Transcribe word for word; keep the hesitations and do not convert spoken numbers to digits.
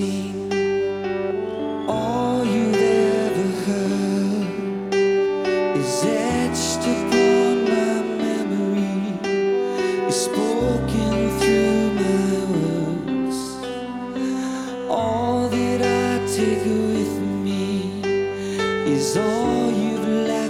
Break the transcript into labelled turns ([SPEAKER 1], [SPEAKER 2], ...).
[SPEAKER 1] All you've ever heard is etched upon my memory, is spoken through my words. All that I take with me is all you've left.